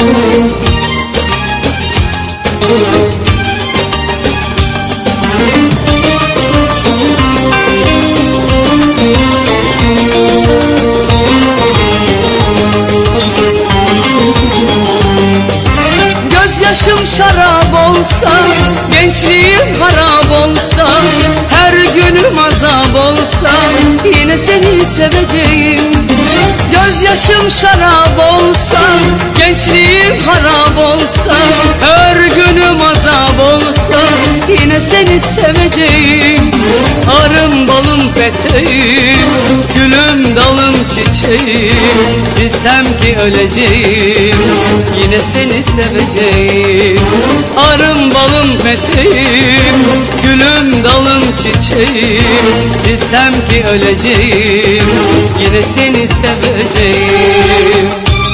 Gözyaşım şarap olsa, gençliğim harap olsa, her günüm azap olsa, yine seni seveceğim. Gözyaşım şarap olsa, gençliğim harap olsa, her günüm azap olsa, yine seni seveceğim. Arım balım peteğim, gülüm dalım çiçeğim, bilsem ki öleceğim, yine seni seveceğim. Arım balım peteğim, gülüm dalım çiçeğim, bilsem ki öleceğim, yine seni seveceğim.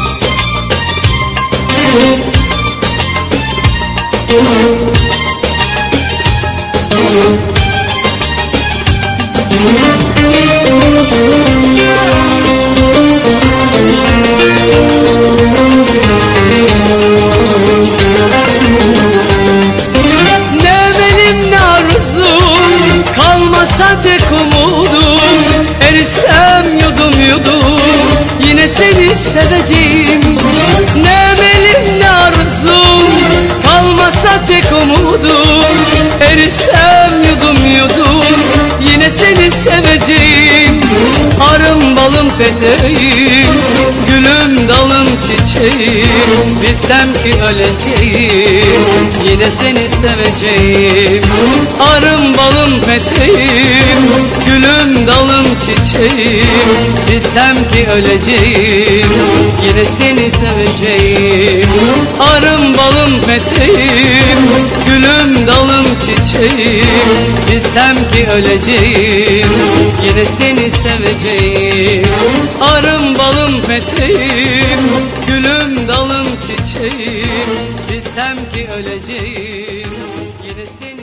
Kalmasa tek umudum, erisem yudum yudum, yine seni seveceğim. Ne emelim ne arzum, kalmasa tek umudum, erisem yudum yudum, yine seni seveceğim. Arım balım peteğim, gülüm dalım çiçeğim, bilsem ki öleceğim, yine seni seveceğim. Arım balım peteğim, gülüm dalım çiçeğim, bilsem ki öleceğim, yine seni seveceğim. Arım balım peteğim, gülüm dalım çiçeğim, bilsem ki öleceğim, yine seni seveceğim. Arım balım peteğim, gülüm dalım çiçeğim, bilsem ki öleceğim, yine seni